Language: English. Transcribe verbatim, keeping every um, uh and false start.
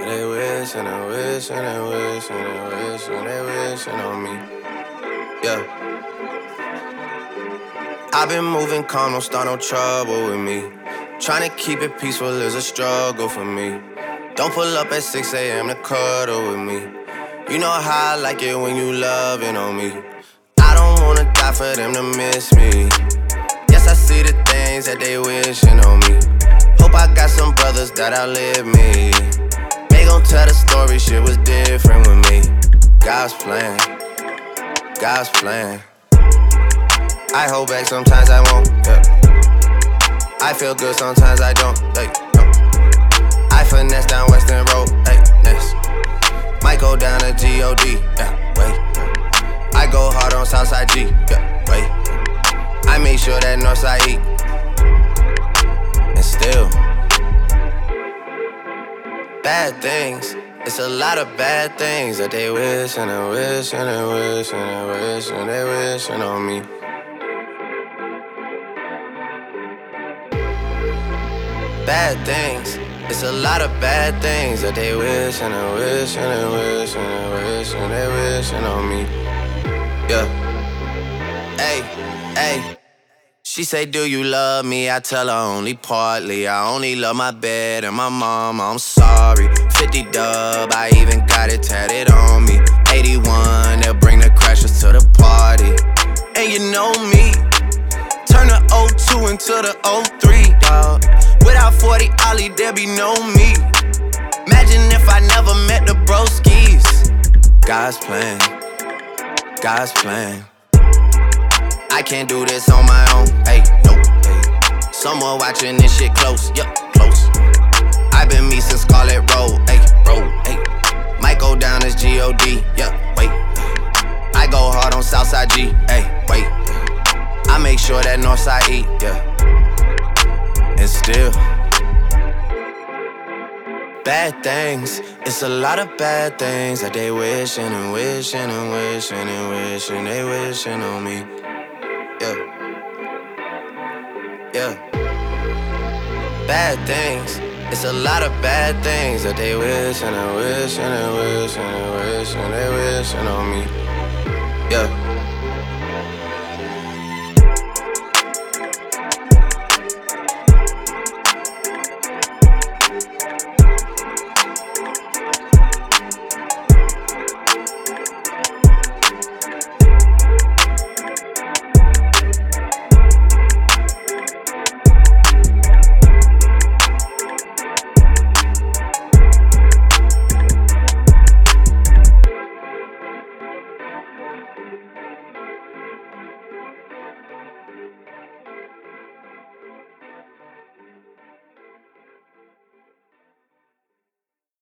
they wishing and wishing and wishing and wishing, they wishing on me. Yeah. I've been moving calm, don't start no trouble with me. Tryna keep it peaceful is a struggle for me. Don't pull up at six a.m. to cuddle with me. You know how I like it when you loving on me. I don't wanna die for them to miss me. Yes, I see the things that they wishing on me. Hope I got some brothers that outlive me. They gon' tell the story, shit was different with me. God's plan, God's plan. I hold back, sometimes I won't, yeah. I feel good, sometimes I don't, hey, no. I finesse down Western Road, hey, next. Might go down to G O D, yeah, wait. I go hard on Southside G, yeah, wait. I make sure that Northside eat. And still, bad things. It's a lot of bad things that they wishing and wishing and wishing and wishing, they wishing on me. Bad things. It's a lot of bad things that they wishing and wishing and wishing and wishing, they wishing on me. Yeah. Hey, hey. She say, do you love me? I tell her only partly. I only love my bed and my mom, I'm sorry. fifty dub, I even got it tatted on me. eighty-one, they'll bring the crashers to the party. And you know me, turn the oh two into the oh three, dawg. Without forty Ollie, there be no me. Imagine if I never met the broskies. God's plan, God's plan. I can't do this on my own, hey, no, hey. Someone watching this shit close, yup, close. I've been me since Scarlet Road, hey, road, hey. Might go down as G O D, yeah, wait. I go hard on Southside G, hey, wait. I make sure that Northside eat, yeah. And still, bad things. It's a lot of bad things that they wishing and wishing and wishing and wishing, they wishing on me. Yeah, yeah. Bad things. It's a lot of bad things that they wishing and wishing and wishing and wishing, they wishing on me. Yeah.